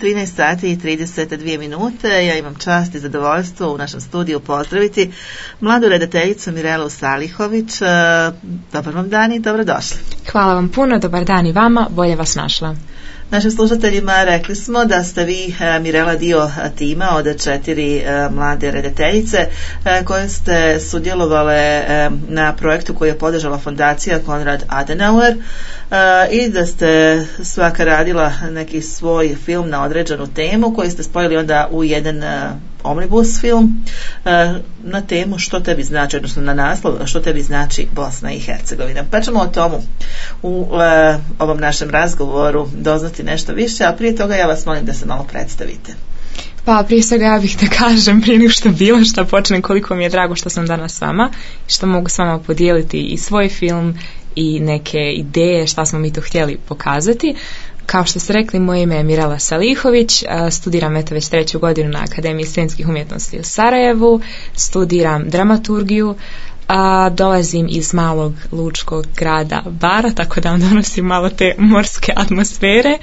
13 sati i 32 minute. Ja imam čast i zadovoljstvo u našem studiju pozdraviti mladu redateljicu Mirelu Salihović. Dobar vam dan i dobrodošli. Hvala vam puno, dobar dan i vama, bolje vas našla. Našim slušateljima rekli smo da ste vi, Mirela, dio tima od 4 mlade redateljice koje ste sudjelovale na projektu koji je podržala fondacija Konrad Adenauer i da ste svaka radila neki svoj film na određenu temu koji ste spojili onda u jedan omnibus film na temu što tebi znači, odnosno na naslov što tebi znači Bosna i Hercegovina. Pa ćemo o tomu u ovom našem razgovoru doznati nešto više, a prije toga ja vas molim da se malo predstavite. Pa prije svega ja bih da kažem prije nego što bilo što počnem koliko mi je drago što sam danas s vama i što mogu s vama podijeliti i svoj film i neke ideje šta smo mi to htjeli pokazati. Kao što ste rekli, moje ime je Mirela Salihović, studiram već 3. godinu na Akademiji scenskih umjetnosti u Sarajevu, studiram dramaturgiju, dolazim iz malog lučkog grada Bara, tako da vam donosim malo te morske atmosfere.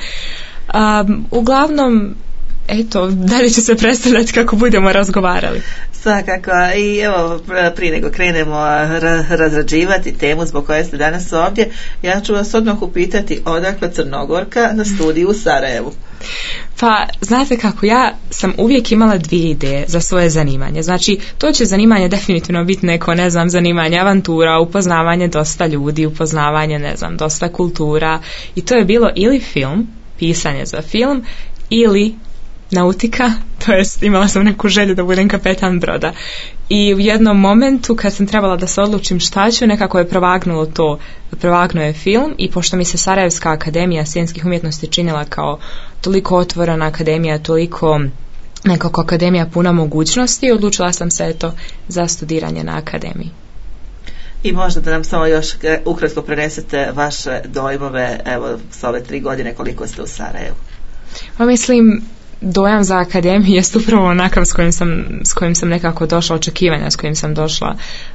Uglavnom, eto, dalje ću se predstavljati kako budemo razgovarali. Svakako, i evo, prije nego krenemo razrađivati temu zbog koje ste danas ovdje, ja ću vas odmah upitati odakle Crnogorka na studiju u Sarajevu. Pa, znate kako, ja sam uvijek imala 2 ideje za svoje zanimanje. Znači, to će zanimanje definitivno biti neko, ne znam, zanimanje avantura, upoznavanje dosta ljudi, upoznavanje, ne znam, dosta kultura. I to je bilo ili film, pisanje za film, ili nautika, to jest imala sam neku želju da budem kapetan broda. I u jednom momentu kad sam trebala da se odlučim šta ću, nekako je provagnuo je film i pošto mi se Sarajevska akademija scenskih umjetnosti činila kao toliko otvorena akademija, toliko nekako akademija puna mogućnosti, odlučila sam se za studiranje na akademiji. I možda da nam samo još ukratko prenesete vaše dojmove, evo, s ove 3 godine koliko ste u Sarajevu. Pa mislim, dojam za akademiju jest upravo onakav s kojim sam nekako došla, očekivanja s kojim sam došla.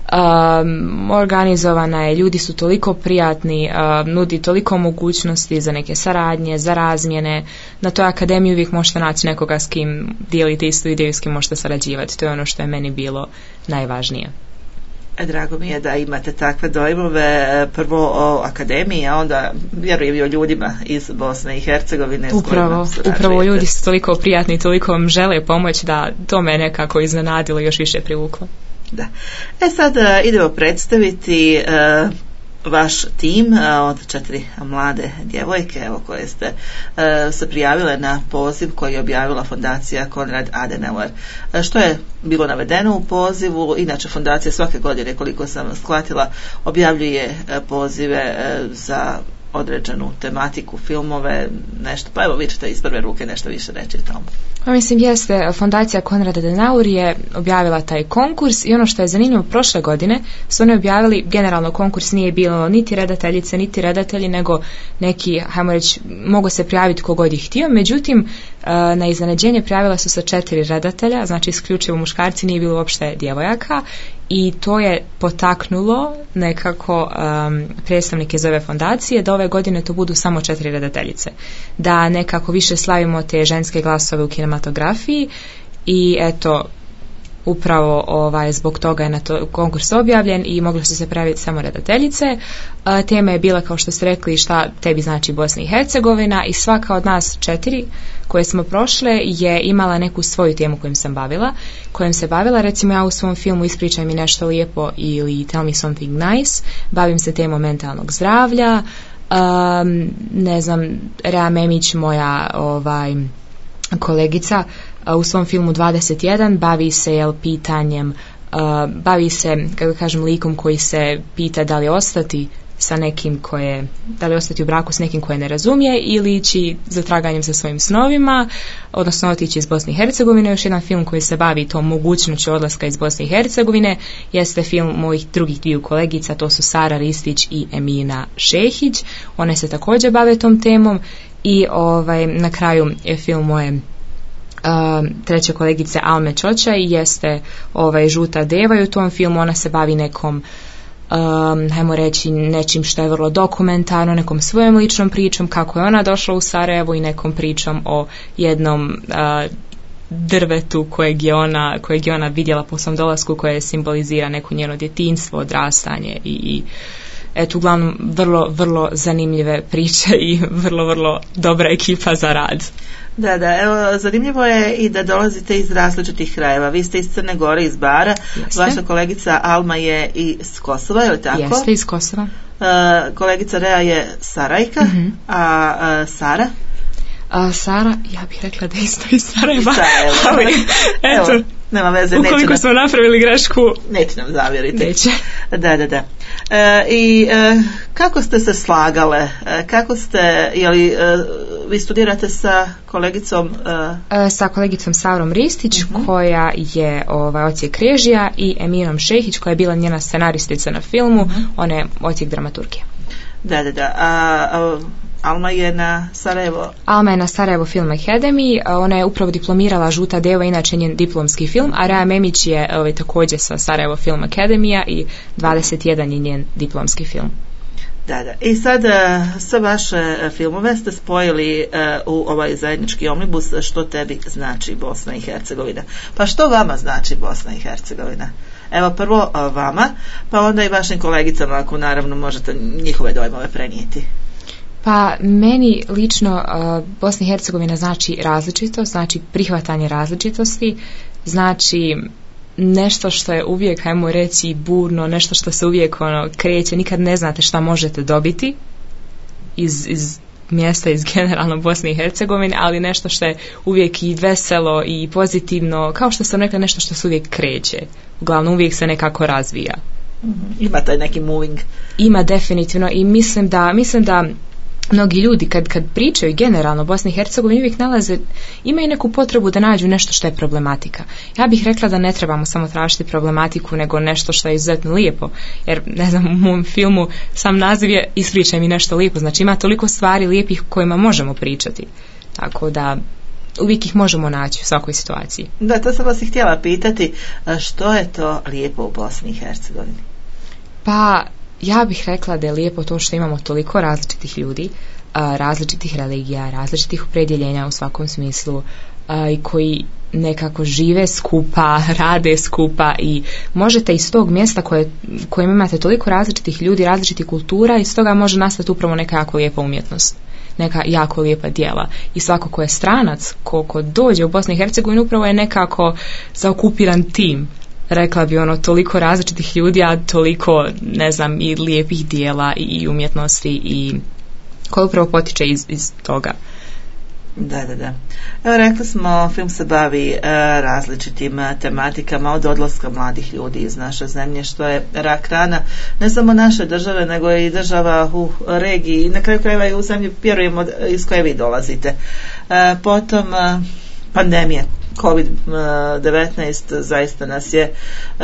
Organizovana je, ljudi su toliko prijatni, nudi toliko mogućnosti za neke saradnje, za razmjene. Na toj akademiji uvijek možete naći nekoga s kim dijelite istu ideju, s kim možete sarađivati. To je ono što je meni bilo najvažnije. Drago mi je da imate takve dojmove, prvo o akademiji, a onda vjerujem i o ljudima iz Bosne i Hercegovine. Upravo ljudi su toliko prijatni, toliko vam žele pomoći da to me nekako iznenadilo i još više privuklo. Da. Sad idemo predstaviti vaš tim od 4 mlade djevojke, evo, koje ste se prijavile na poziv koji je objavila fondacija Konrad Adenauer. Što je bilo navedeno u pozivu? Inače, fondacija svake godine, koliko sam shvatila, objavljuje pozive za određenu tematiku, filmove, nešto, pa evo vi ćete iz prve ruke nešto više reći o tomu. Mislim, jeste, fondacija Konrad Adenauer je objavila taj konkurs i ono što je zanimljivo, prošle godine su oni objavili, generalno konkurs nije bilo niti redateljice, niti redatelji, nego neki, hajmo reći, mogu se prijaviti kogod ih htio, međutim, na iznenađenje prijavila su se 4 redatelja, znači isključivo muškarci, nije bilo uopšte djevojaka i to je potaknulo nekako predstavnike iz ove fondacije da ove godine to budu samo 4 redateljice, da nekako više slavimo te ženske glasove u kinematografiji i eto, upravo zbog toga je na to konkurs objavljen i moglo su se prijaviti samo redateljice. Tema je bila, kao što ste rekli, šta tebi znači Bosna i Hercegovina i svaka od nas 4 koje smo prošle je imala neku svoju temu kojom se bavila. Recimo, ja u svom filmu Ispričaj mi nešto lijepo ili Tell me something nice bavim se temom mentalnog zdravlja. Ne znam, Rea Memić, moja kolegica, u svom filmu 21 bavi se pitanjem, bavi se, kako kažem, likom koji se pita da li ostati sa nekim da li ostati u braku s nekim koje ne razumije ili ići za traganjem za svojim snovima, odnosno otići iz Bosne i Hercegovine. Još jedan film koji se bavi tom mogućnošću odlaska iz Bosne i Hercegovine jeste film mojih drugih 2 kolegica, to su Sara Ristić i Emina Šehić. One se također bave tom temom i na kraju je film moje treće kolegice Alme Čočaj, jeste Žuta deva i u tom filmu ona se bavi nekom hajmo reći nečim što je vrlo dokumentarno, nekom svojom ličnom pričom kako je ona došla u Sarajevo i nekom pričom o jednom drvetu kojeg je ona vidjela po svom dolasku, koje simbolizira neko njeno djetinjstvo, odrastanje i eto, uglavnom vrlo, vrlo zanimljive priče i vrlo, vrlo dobra ekipa za rad. Da, evo, zanimljivo je i da dolazite iz različitih krajeva. Vi ste iz Crne Gore, iz Bara. Jeste. Vaša kolegica Alma je iz Kosova, je li tako? Jeste, iz Kosova. Kolegica Rea je Sarajka, a Sara? Sara, ja bih rekla da je isto iz Sarajeva. Ali, eto, nema veze. Ukoliko smo napravili grešku, neće nam zavjeriti. Neće. Da. I kako ste se slagale? Kako ste, vi studirate sa kolegicom? Sa kolegicom Savrom Ristić, koja je odsjek režija, i Eminom Šehić, koja je bila njena scenaristica na filmu, ona je odsjek dramaturgije. Da. Alma je na Sarajevo? Alma je na Sarajevo Film Academy, ona je upravo diplomirala Žuta deva, inače njen diplomski film, a Rea Memić je također sa Sarajevo Film Academy i 21 je njen diplomski film. Da. I sad sve vaše filmove ste spojili u ovaj zajednički omnibus Što tebi znači Bosna i Hercegovina. Pa što vama znači Bosna i Hercegovina? Evo prvo vama, pa onda i vašim kolegicama, ako naravno možete njihove dojmove prenijeti. Pa meni lično Bosna i Hercegovina znači različitost, znači prihvatanje različitosti, znači nešto što je uvijek, hajmo reći, burno, nešto što se uvijek kreće, nikad ne znate šta možete dobiti iz mjesta, iz generalno Bosne i Hercegovine, ali nešto što je uvijek i veselo i pozitivno, kao što sam rekla, nešto što se uvijek kreće, uglavnom uvijek se nekako razvija. Ima taj neki moving. Ima definitivno, i mislim da mnogi ljudi kad pričaju generalno o Bosni i Hercegovini uvijek imaju neku potrebu da nađu nešto što je problematika. Ja bih rekla da ne trebamo samo tražiti problematiku, nego nešto što je izuzetno lijepo, jer ne znam, u mom filmu sam naziv je Ispričaj mi nešto lijepo, znači ima toliko stvari lijepih kojima možemo pričati, tako da uvijek ih možemo naći u svakoj situaciji. Da, to sam vas i htjela pitati, što je to lijepo u Bosni i Hercegovini? Pa ja bih rekla da je lijepo to što imamo toliko različitih ljudi, različitih religija, različitih opredjeljenja u svakom smislu, i koji nekako žive skupa, rade skupa, i možete iz tog mjesta kojem imate toliko različitih ljudi, različitih kultura, iz toga može nastati upravo neka jako lijepa umjetnost, neka jako lijepa djela. I svako ko je stranac, ko dođe u Bosnu i Hercegovinu, upravo je nekako zaokupiran tim. Rekla bi toliko različitih ljudi, a toliko, ne znam, i lijepih dijela i umjetnosti, i koja upravo potiče iz toga. Da. Evo, rekli smo, film se bavi različitim tematikama, od odlaska mladih ljudi iz naše zemlje, što je rak rana ne samo naše države, nego i država u regiji i na kraju krajeva i u zemlji, vjerujemo, iz koje vi dolazite. Potom pandemija COVID-19 zaista nas je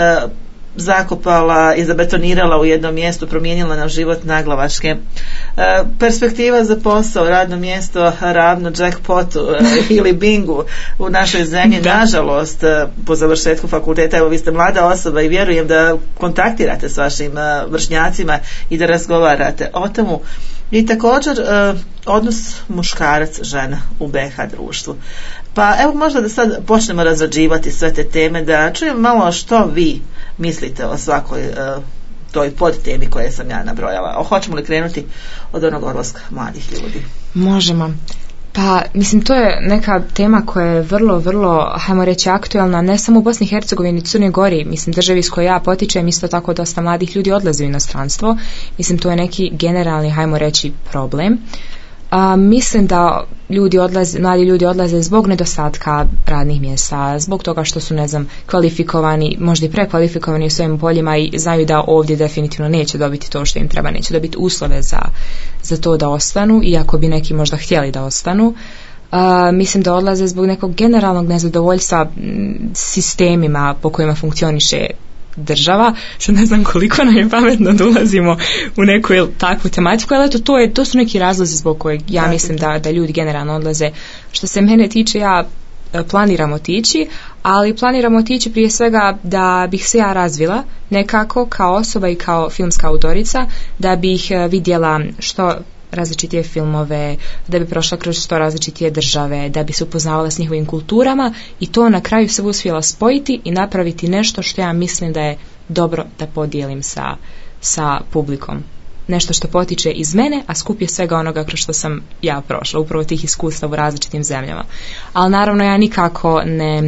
zakopala i zabetonirala u jednom mjestu, promijenila nam život naglavačke. Perspektiva za posao, radno mjesto ravno jackpotu ili bingu u našoj zemlji, nažalost, po završetku fakulteta. Evo, vi ste mlada osoba i vjerujem da kontaktirate s vašim vršnjacima i da razgovarate o tomu. I također odnos muškarac-žena u BiH društvu. Pa evo, možda da sad počnemo razrađivati sve te teme, da čujem malo što vi mislite o svakoj toj podtemi koje sam ja nabrojala. Hoćemo li krenuti od onog odlaska mladih ljudi? Možemo. Pa, mislim, to je neka tema koja je vrlo, vrlo, hajmo reći, aktualna, ne samo u Bosni i Hercegovini, Crnoj Gori, mislim, državi s koje ja potičem, isto tako dosta mladih ljudi odlazi u inostranstvo. Mislim, to je neki generalni, hajmo reći, problem. Mislim da mladi ljudi odlaze zbog nedostatka radnih mjesta, zbog toga što su, ne znam, kvalifikovani, možda i prekvalifikovani u svojim poljima i znaju da ovdje definitivno neće dobiti to što im treba, neće dobiti uslove za to da ostanu, iako bi neki možda htjeli da ostanu. Mislim da odlaze zbog nekog generalnog nezadovoljstva sistemima po kojima funkcioniše država, što ne znam koliko nam je pametno da ulazimo u neku takvu tematiku, ali eto, to su neki razlozi zbog kojeg ja mislim da ljudi generalno odlaze. Što se mene tiče, ja planiram otići, ali planiram otići prije svega da bih se ja razvila nekako kao osoba i kao filmska autorica, da bih vidjela što različitije filmove, da bi prošla kroz što različitije države, da bi se upoznavala s njihovim kulturama i to na kraju se uspjela spojiti i napraviti nešto što ja mislim da je dobro da podijelim sa publikom. Nešto što potiče iz mene, a skup je svega onoga kroz što sam ja prošla, upravo tih iskustava u različitim zemljama. Ali naravno ja nikako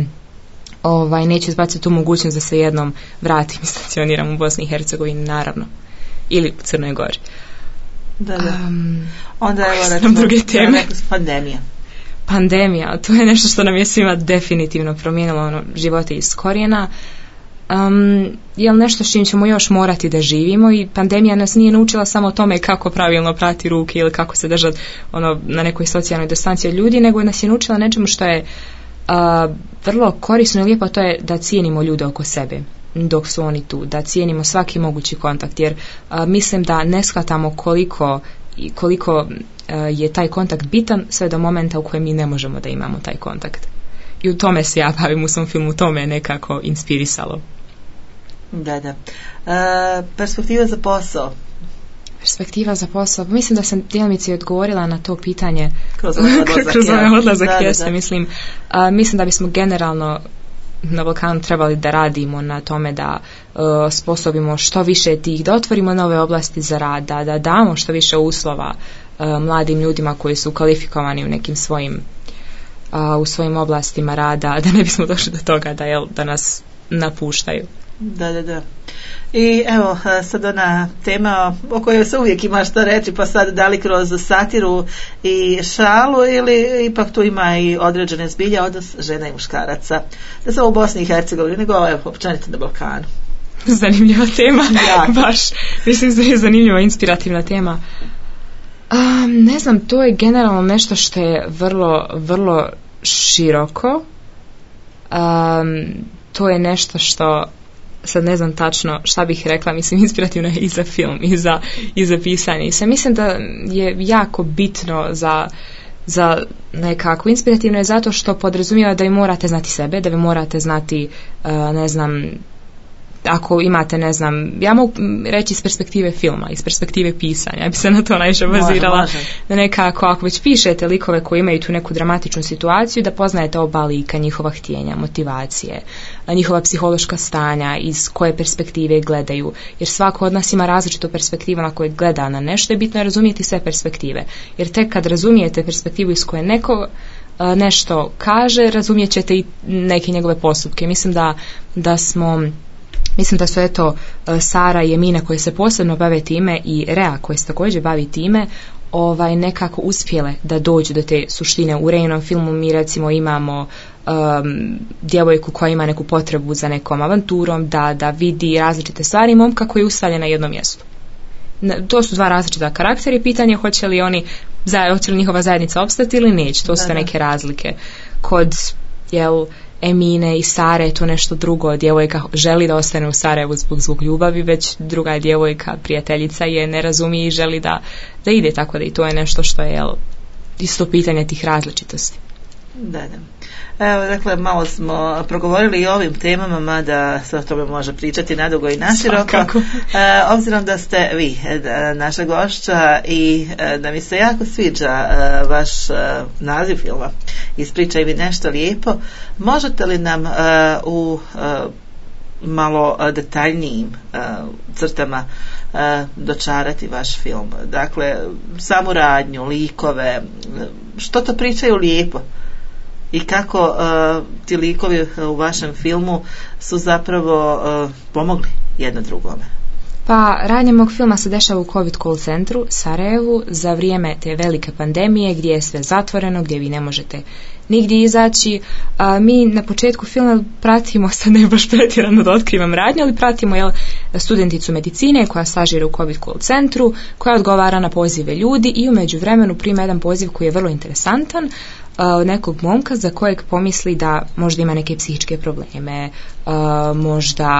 neću izbaciti tu mogućnost da se jednom vratim i stacioniram u Bosni i Hercegovini, naravno. Ili u Crnoj Gori. Da. Onda evo druge teme. Pandemija, to je nešto što nam je svima definitivno promijenilo živote iz korijena. Je li nešto s čim ćemo još morati da živimo i pandemija nas nije naučila samo o tome kako pravilno prati ruke ili kako se držati na nekoj socijalnoj distanci od ljudi, nego nas je naučila nečemu što je vrlo korisno i lijepo, to je da cijenimo ljude oko sebe dok su oni tu, da cijenimo svaki mogući kontakt, jer mislim da ne shvatamo koliko je taj kontakt bitan sve do momenta u kojem mi ne možemo da imamo taj kontakt. I u tome se ja bavim u svom filmu, to me nekako inspirisalo. Da. Perspektiva za posao. Perspektiva za posao. Mislim da sam djelomice odgovorila na to pitanje kroz ovaj odlazak. Mislim da bismo generalno na Balkanu trebali da radimo na tome da sposobimo što više tih, da otvorimo nove oblasti za rad, da damo što više uslova mladim ljudima koji su kvalifikovani u nekim u svojim oblastima rada, da ne bismo došli do toga da nas napuštaju. Da. I evo sad ona tema o kojoj se uvijek ima šta reći, pa sad da li kroz satiru i šalu ili ipak tu ima i određene zbilje odnos žena i muškaraca. Da samo u Bosni i Hercegovini, nego općenito na Balkanu. Zanimljiva tema. Baš, mislim da je zanimljiva, inspirativna tema. Ne znam, to je generalno nešto što je vrlo, vrlo široko. To je nešto što sad ne znam tačno šta bih rekla, mislim inspirativno je i za film i za pisanje. I sve mislim da je jako bitno za nekako inspirativno je zato što podrazumijeva da vi morate znati sebe, da vi morate znati ako imate, ja mogu reći iz perspektive filma, iz perspektive pisanja, ja bi se na to najviše bazirala, da nekako, ako već pišete likove koji imaju tu neku dramatičnu situaciju, da poznajete oba lika, njihova htjenja, motivacije, njihova psihološka stanja, iz koje perspektive gledaju, jer svako od nas ima različitu perspektivu na koje gleda na nešto i bitno je razumijeti sve perspektive, jer tek kad razumijete perspektivu iz koje neko nešto kaže, razumijet ćete i neke njegove postupke. Mislim da su Sara i Emina koje se posebno bave time i Rea koje se također bavi time nekako uspjele da dođu do te suštine. U Reinom filmu mi recimo imamo djevojku koja ima neku potrebu za nekom avanturom, da vidi različite stvari, momka koji je ustavljen na jednom mjestu. To su dva različita karaktera i pitanje hoće li njihova zajednica opstati ili neće. To su neke razlike. Kod Emine i Sare je to nešto drugo. Djevojka želi da ostane u Sarajevu zbog ljubavi, već druga djevojka, prijateljica je ne razumije i želi da ide, tako da i to je nešto što je isto pitanje tih različitosti. Da. Evo, dakle, malo smo progovorili i o ovim temama, mada se o tome može pričati nadugo i naširoko. Obzirom da ste vi naša gošća i da mi se jako sviđa vaš naziv filma Ispričaj mi nešto lijepo, možete li nam u malo detaljnijim crtama dočarati vaš film? Dakle, samu radnju, likove, što to pričaju lijepo? I kako ti likovi u vašem filmu su zapravo pomogli jedno drugome? Pa, radnja mog filma se dešava u COVID call centru Sarajevu za vrijeme te velike pandemije gdje je sve zatvoreno, gdje vi ne možete nigdje izaći. Mi na početku filma pratimo, sad ne baš pretjerano da otkrivam radnju, ali pratimo studenticu medicine koja stažira u COVID call centru, koja odgovara na pozive ljudi i u međuvremenu prima jedan poziv koji je vrlo interesantan, nekog momka za kojeg pomisli da možda ima neke psihičke probleme, možda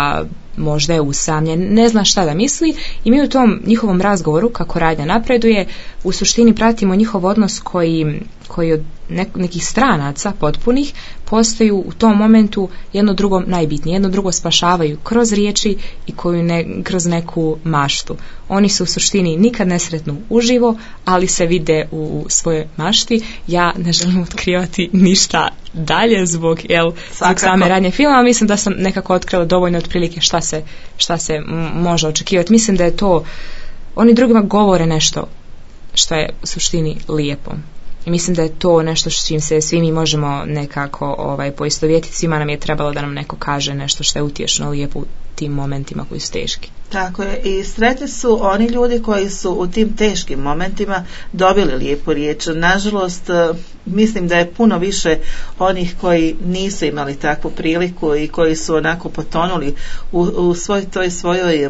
možda je usamljen, ne zna šta da misli i mi u tom njihovom razgovoru, kako radnja napreduje, u suštini pratimo njihov odnos koji od nekih stranaca potpunih postaju u tom momentu jedno drugom najbitnije, jedno drugo spašavaju kroz riječi i kroz neku maštu. Oni se u suštini nikad ne sretnu uživo, ali se vide u svojoj mašti. Ja ne želim otkrivati ništa dalje zbog same radnje filma, mislim da sam nekako otkrila dovoljno otprilike šta se može očekivati. Mislim da je to, oni drugima govore nešto što je u suštini lijepo. I mislim da je to nešto s čim se svi mi možemo nekako poistovjetiti. Svima nam je trebalo da nam neko kaže nešto što je utješno, lijepo u tim momentima koji su teški. Tako je, i sretni su oni ljudi koji su u tim teškim momentima dobili lijepu riječ. Nažalost, mislim da je puno više onih koji nisu imali takvu priliku i koji su onako potonuli u svojoj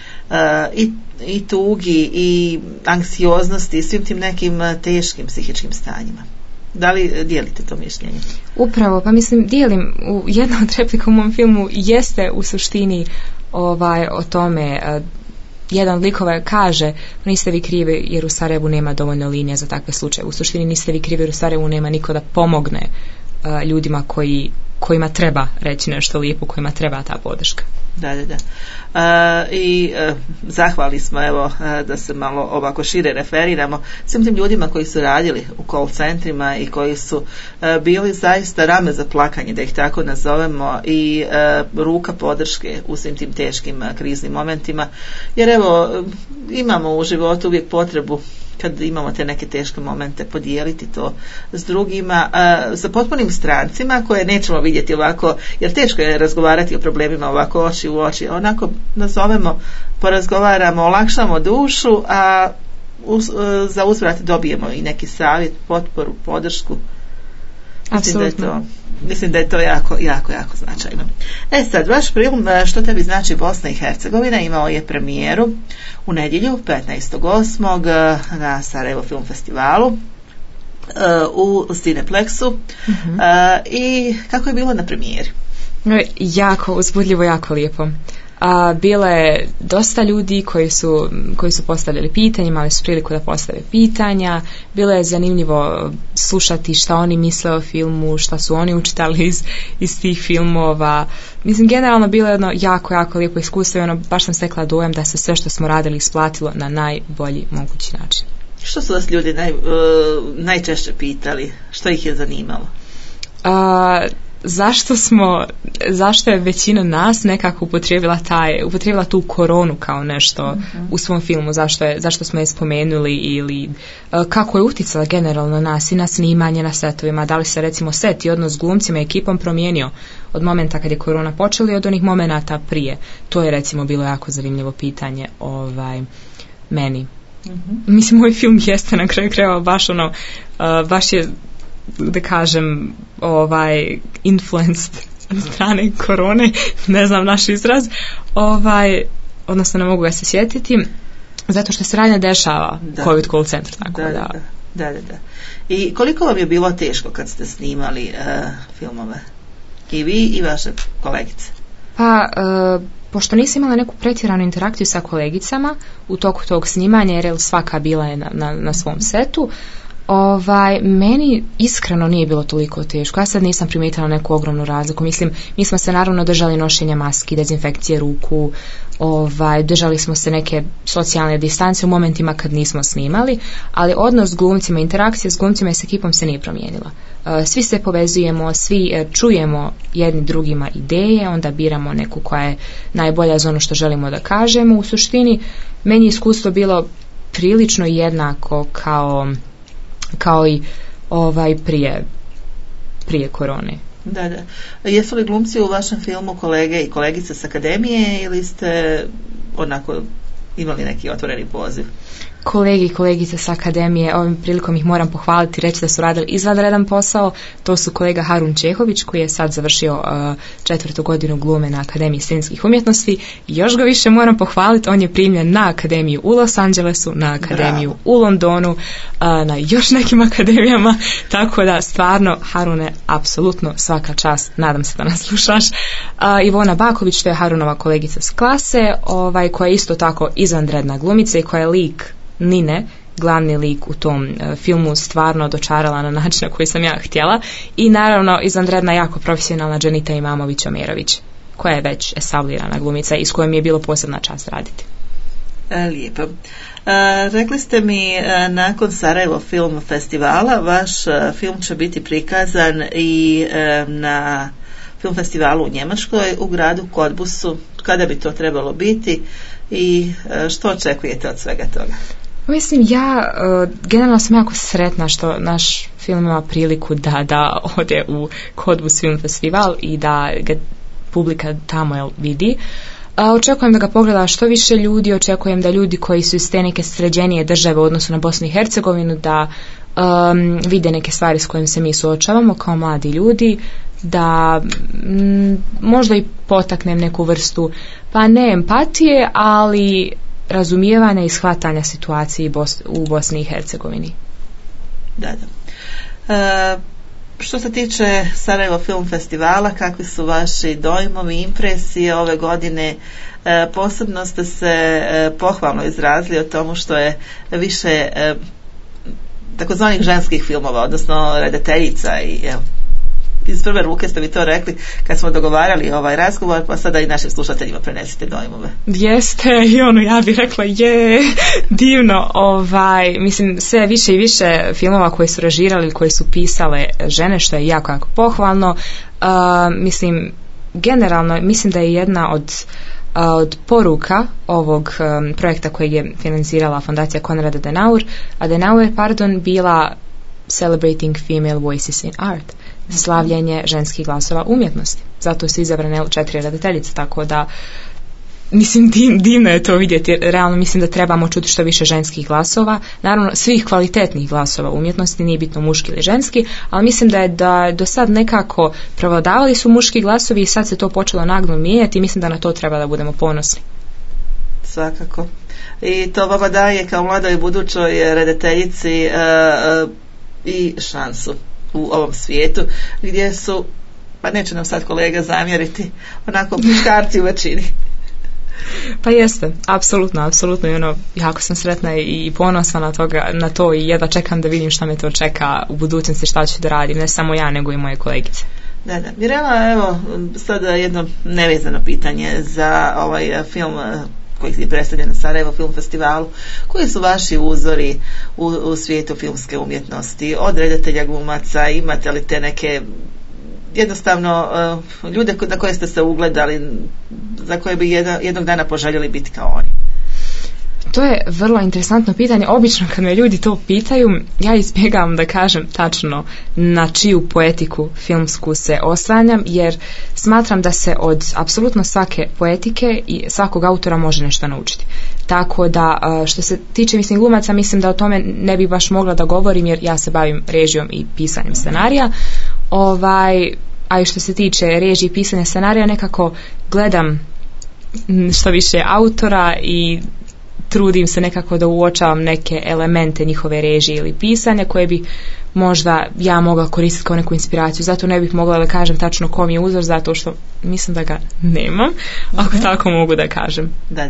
i tugi i anksioznosti i svim tim nekim teškim psihičkim stanjima. Da li dijelite to mišljenje? Upravo, pa mislim dijelim. Jedna od replika u mom filmu jeste u suštini o tome. Jedan od likova kaže, niste vi krivi jer u Sarajevu nema dovoljno linija za takve slučaje. U suštini niste vi krivi jer u Sarajevu nema niko da pomogne ljudima kojima treba reći nešto lijepo, kojima treba ta podrška. Da. I zahvali smo, evo, da se malo ovako šire referiramo svim tim ljudima koji su radili u call centrima i koji su bili zaista rame za plakanje, da ih tako nazovemo, i ruka podrške u svim tim teškim kriznim momentima, jer evo, imamo u životu uvijek potrebu kad imamo te neke teške momente podijeliti to s drugima, sa potpunim strancima koje nećemo vidjeti ovako, jer teško je razgovarati o problemima ovako oči u oči, onako nazovemo, porazgovaramo, olakšamo dušu, a za uzvrat dobijemo i neki savjet, potporu, podršku. Mislim da je to jako, jako, jako značajno. Sad, vaš film Što tebi znači Bosna i Hercegovina imao je premijeru u nedjelju 15.8. na Sarajevo Film Festivalu u Cineplexu. I kako je bilo na premijeri? Jako uzbudljivo, jako lijepo. Bilo je dosta ljudi koji su postavljali pitanja, imali su priliku da postave pitanja, bilo je zanimljivo slušati šta oni misle o filmu, šta su oni učitali iz tih filmova. Mislim, generalno bilo je jedno jako, jako lijepo iskustvo i baš sam stekla dojam da se sve što smo radili isplatilo na najbolji mogući način. Što su vas ljudi najčešće pitali? Što ih je zanimalo? Zašto je većina nas nekako upotrijebila tu koronu kao nešto u svom filmu, zašto smo je spomenuli ili kako je utjecala generalno na nas i na snimanje na setovima, da li se recimo set i odnos s glumcima i ekipom promijenio od momenta kad je korona počela i od onih momenata prije. To je recimo bilo jako zanimljivo pitanje meni. Mislim, moj film jeste na kraju krajeva baš je, da kažem, influenced od strane korone, ne znam naš izraz, odnosno ne mogu ga se sjetiti, zato što se radnja dešava COVID call centru, tako da. I koliko vam je bilo teško kad ste snimali filmove? I vi i vaše kolegice? Pa, pošto nisam imala neku pretjeranu interakciju sa kolegicama u toku tog snimanja, jer je svaka bila je na svom setu, meni iskreno nije bilo toliko teško. Ja sad nisam primijetila neku ogromnu razliku. Mislim, mi smo se naravno držali nošenja maski, dezinfekcije ruku, držali smo se neke socijalne distance u momentima kad nismo snimali, ali odnos s glumcima, interakcija s glumcima i s ekipom se nije promijenila. Svi se povezujemo, svi čujemo jedni drugima ideje, onda biramo neku koja je najbolja za ono što želimo da kažemo. U suštini, meni je iskustvo bilo prilično jednako kao i prije korone. Da. Jesu li glumci u vašem filmu kolege i kolegice s akademije ili ste onako imali neki otvoreni poziv? kolege i kolegice s akademije, ovim prilikom ih moram pohvaliti, reći da su radili izvanredan posao. To su kolega Harun Čehović koji je sad završio 4. godinu glume na Akademiji scenskih umjetnosti i još ga više moram pohvaliti, on je primljen na akademiju u Los Angelesu, na akademiju u Londonu, na još nekim akademijama, tako da stvarno Harune, apsolutno svaka čast, nadam se da nas slušaš. Ivona Baković, to je Harunova kolegica s klase, koja je isto tako izvanredna glumica i koja je lik Nine, glavni lik u tom filmu, stvarno dočarala na način na koji sam ja htjela. I naravno izvanredna, jako profesionalna Dženita Imamović-Omerović, koja je već establirana glumica i s kojom je bilo posebna čast raditi. Lijepo. Rekli ste mi, nakon Sarajevo film festivala vaš film će biti prikazan i na film festivalu u Njemačkoj, u gradu Kodbusu. Kada bi to trebalo biti i što očekujete od svega toga? Mislim, ja generalno sam jako sretna što naš film ima priliku da ode u Kodbus film festival i da ga publika tamo vidi. Očekujem da ga pogleda što više ljudi, očekujem da ljudi koji su iz te neke sređenije države u odnosu na Bosnu i Hercegovinu da vide neke stvari s kojim se mi suočavamo kao mladi ljudi, da možda i potaknem neku vrstu, pa ne empatije, ali razumijevanja i shvatanja situacije u Bosni i Hercegovini. Da. Što se tiče Sarajevo film festivala, kakvi su vaši dojmovi, impresije ove godine? Posebno ste se pohvalno izrazili o tomu što je više takozvanih ženskih filmova, odnosno redateljica, i evo, iz prve ruke ste mi to rekli kad smo dogovarali ovaj razgovor, pa sada i našim slušateljima prenesite dojmove. Jeste, i ja bih rekla je divno, mislim sve više i više filmova koji su režirali, koji su pisale žene, što je jako, jako pohvalno. Mislim, generalno mislim da je jedna od poruka ovog projekta kojeg je financirala fondacija Konrada Adenauer, bila Celebrating Female Voices in Art, slavljenje ženskih glasova umjetnosti. Zato su izabrane 4 redateljice, tako da mislim divno je to vidjeti. Realno mislim da trebamo čuti što više ženskih glasova, naravno svih kvalitetnih glasova umjetnosti, nije bitno muški ili ženski, ali mislim da do sad nekako prevladavali su muški glasovi i sad se to počelo naglo mijenjati i mislim da na to treba da budemo ponosni. Svakako. I to vama daje kao mladoj budućoj redateljici i šansu u ovom svijetu gdje su, pa neće nam sad kolega zamjeriti, onako muškarci u većini. Pa jeste, apsolutno, jako sam sretna i ponosna na to i jedva čekam da vidim šta me to čeka u budućnosti, šta ću da radim, ne samo ja nego i moje kolegice. Da. Mirela, evo sada jedno nevezano pitanje za ovaj film koji je predstavljen na Sarajevo film festivalu. Koji su vaši uzori u svijetu filmske umjetnosti? Od redatelja, glumaca, imate li te neke jednostavno ljude na koje ste se ugledali, za koje bi jednog dana poželjeli biti kao oni? To je vrlo interesantno pitanje. Obično kad me ljudi to pitaju, ja izbjegavam da kažem tačno na čiju poetiku filmsku se oslanjam, jer smatram da se od apsolutno svake poetike i svakog autora može nešto naučiti. Tako da što se tiče glumaca, mislim da o tome ne bi baš mogla da govorim, jer ja se bavim režijom i pisanjem scenarija. A i što se tiče režije i pisanja scenarija, nekako gledam što više autora i trudim se nekako da uočavam neke elemente njihove režije ili pisanja koje bi možda ja mogla koristiti kao neku inspiraciju. Zato ne bih mogla da kažem tačno ko mi je uzor, zato što mislim da ga nemam, ako tako mogu da kažem. Da.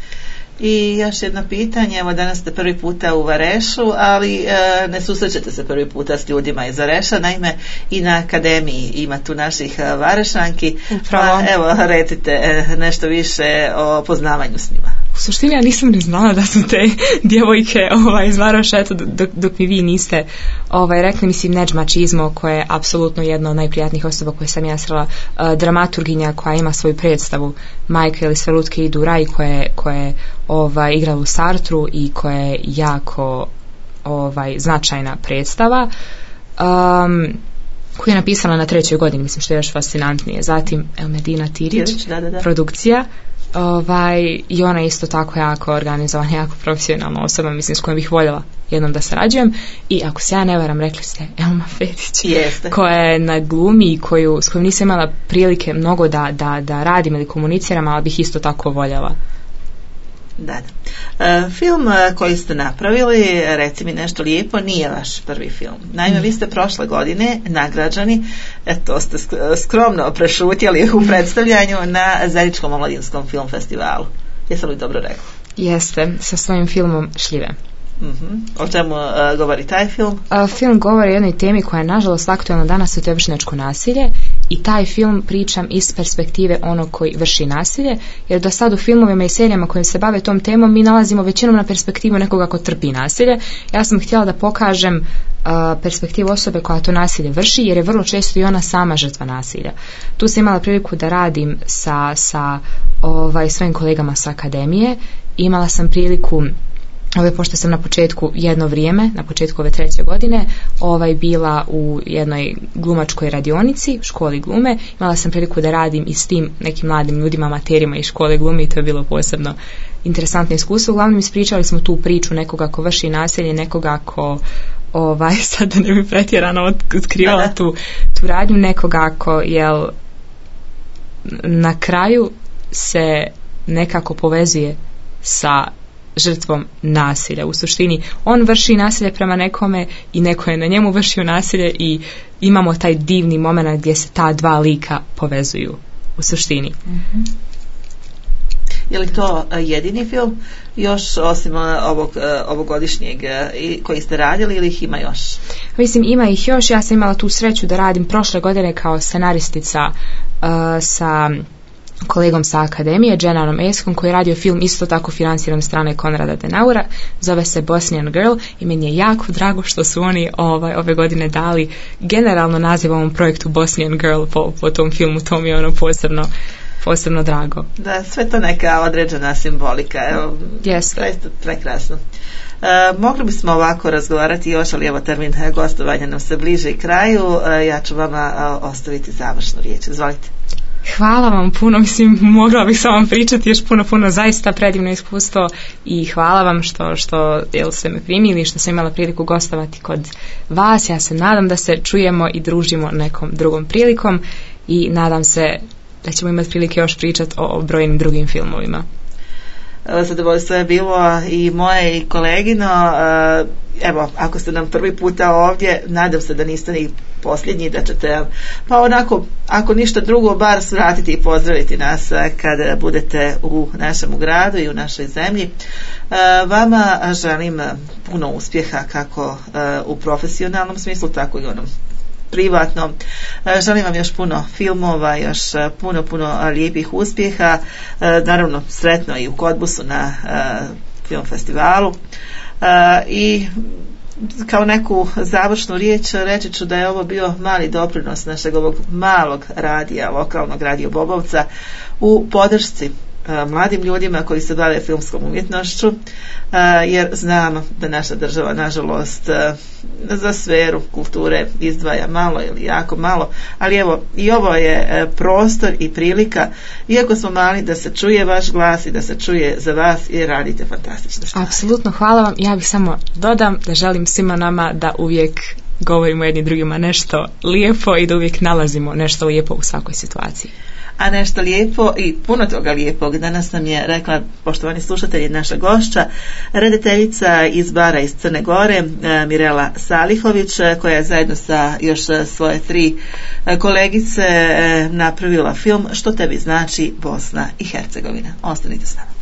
I još jedno pitanje, evo danas ste prvi puta u Varešu, ali ne susrećete se prvi puta s ljudima iz Vareša, naime i na akademiji ima tu naših Varešanki, pa evo recite nešto više o poznavanju s njima. U suštini ja nisam ni znala da su te djevojke iz Varoša, eto dok mi vi niste rekli. Mislim, Nedžma Čizmo, koja je apsolutno jedna od najprijatnijih osoba koje sam ja srela, dramaturginja koja ima svoju predstavu Majka ili Sve lutke idu u raj, koja je igrala u Sartru i koja je jako značajna predstava, koju je napisala na 3. godini, mislim, što je još fascinantnije. Zatim Elmedina Tirić, produkcija, I ona je isto tako jako organizovana, jako profesionalna osoba, mislim, s kojom bih voljela jednom da sarađujem. I ako se ja ne varam, rekli ste Elma Fetić, koja je na glumi s kojom nisam imala prilike mnogo da radim ili komuniciram, ali bih isto tako voljela. Da. Film koji ste napravili, reci mi nešto lijepo, nije vaš prvi film. Naime, vi ste prošle godine nagrađani, to ste skromno prešutjeli u predstavljanju na Zeničkom omladinskom film festivalu. Jesam li dobro rekla? Jeste, sa svojim filmom Šljive. O čemu govori taj film? Film govori o jednoj temi koja je nažalost aktualna danas, to je vršnjačko nasilje, i taj film pričam iz perspektive onog koji vrši nasilje, jer do sad u filmovima i serijama kojim se bave tom temom mi nalazimo većinom na perspektivu nekoga ko trpi nasilje. Ja sam htjela da pokažem perspektivu osobe koja to nasilje vrši, jer je vrlo često i ona sama žrtva nasilja. Tu sam imala priliku da radim sa svojim kolegama sa akademije. Imala sam priliku, pošto sam na početku jedno vrijeme, na početku ove 3. godine, bila u jednoj glumačkoj radionici, školi glume, imala sam priliku da radim i s tim nekim mladim ljudima, amaterima iz škole glume, i to je bilo posebno interesantno iskustvo. Uglavnom ispričali smo tu priču nekoga ko vrši nasilje, nekoga ko sad da ne bi pretjerano otkrivala tu radnju, nekoga ko na kraju se nekako povezuje sa žrtvom nasilja. U suštini on vrši nasilje prema nekome i neko je na njemu vršio nasilje i imamo taj divni moment gdje se ta dva lika povezuju u suštini. Je li to jedini film još osim ovogodišnjeg koji ste radili, ili ih ima još? Mislim, ima ih još. Ja sam imala tu sreću da radim prošle godine kao scenaristica sa kolegom sa akademije, Dženanom Eskom, koji je radio film isto tako financiran od strane Konrada Denaura, zove se Bosnian Girl, i meni je jako drago što su oni ove godine dali generalno naziv ovom projektu Bosnian Girl po tom filmu. To mi je posebno drago. Da, sve to neka određena simbolika. Evo, jeste. Prekrasno. Mogli bismo ovako razgovarati još, ali evo termin gostovanja nam se bliže i kraju. Ja ću vama ostaviti završnu riječ. Izvolite. Hvala vam puno, mislim, mogla bih sa vam pričati još puno, zaista predivno iskustvo, i hvala vam što ste me primili, što sam imala priliku gostovati kod vas. Ja se nadam da se čujemo i družimo nekom drugom prilikom, i nadam se da ćemo imati prilike još pričati o brojnim drugim filmovima. Zadovoljstvo je bilo i moje i kolegino. Evo, ako ste nam prvi puta ovdje, nadam se da niste ni posljednji, da ćete pa onako, ako ništa drugo, bar svratiti i pozdraviti nas kada budete u našem gradu i u našoj zemlji. Vama želim puno uspjeha, kako u profesionalnom smislu, tako i onom privatnom. Želim vam još puno filmova, još puno lijepih uspjeha, naravno sretno i u Kodbusu na film festivalu. I kao neku završnu riječ reći ću da je ovo bio mali doprinos našeg ovog malog radija, lokalnog Radio Bobovca, u podršci mladim ljudima koji se bave filmskom umjetnošću, jer znam da naša država nažalost za sferu kulture izdvaja malo ili jako malo, ali evo i ovo je prostor i prilika, iako smo mali, da se čuje vaš glas i da se čuje za vas, i radite fantastično stvari. Apsolutno, hvala vam. Ja bih samo dodam da želim svima nama da uvijek govorimo jedni drugima nešto lijepo i da uvijek nalazimo nešto lijepo u svakoj situaciji. A nešto lijepo i puno toga lijepog danas nam je rekla, poštovani slušatelji, naša gošća, redateljica iz Bara iz Crne Gore, Mirela Salihović, koja je zajedno sa još svoje 3 kolegice napravila film Što tebi znači Bosna i Hercegovina. Ostanite s nama.